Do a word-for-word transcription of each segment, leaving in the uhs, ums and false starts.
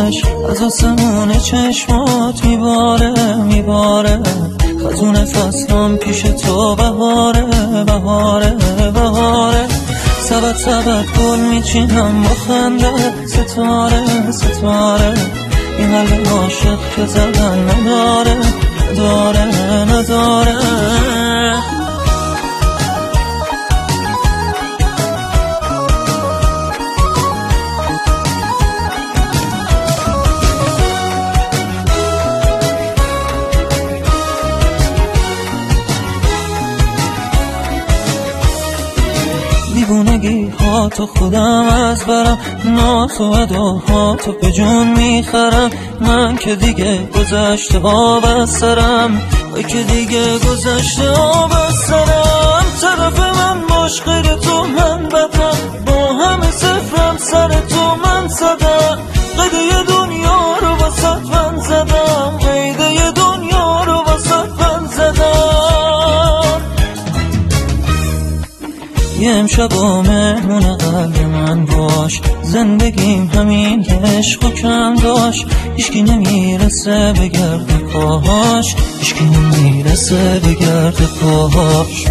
عشق از آسمون چشمات میباره میباره، خزون فصلم پیش تو بهاره بهاره بهاره. سبت سبت گل میچینم با خنده، ستاره ستاره. این قلب عاشق که زدن نداره نداره نداره. دیوونگی ها تو خودم از برم، ناز و اداها تو به جون میخرم. من که دیگه گذشته آب از سرم، ای که دیگه گذشته آب از سرم. طرف من باش غیر تو من بدم، با همه صفرم سر تو من زدم. قیده دنیا رو واسط من زدم، قیده دنیا رو واسط من زدم. یه امشب و مهمون قلب من باش، زندگیم همین عشق و کم داشت. هیچکی نمیرسه به گرد پاهاش، هیچکی نمیرسه به گرد پاهاش.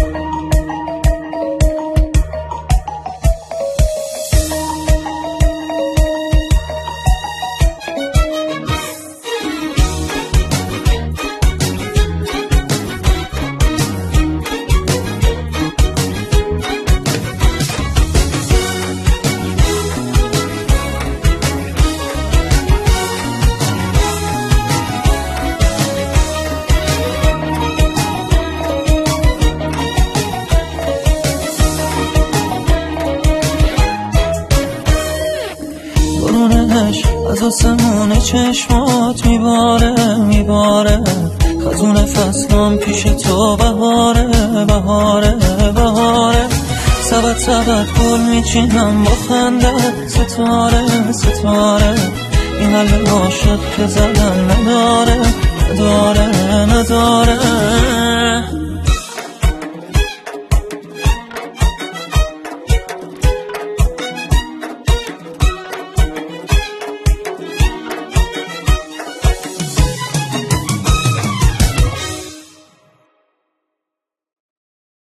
از آسمون چشمات میباره میباره، خزون فصلم پیش تو بهاره بهاره بهاره. سبت سبت گل میچینم با خنده، ستاره ستاره. این قلب عاشق که زدن نداره نداره نداره.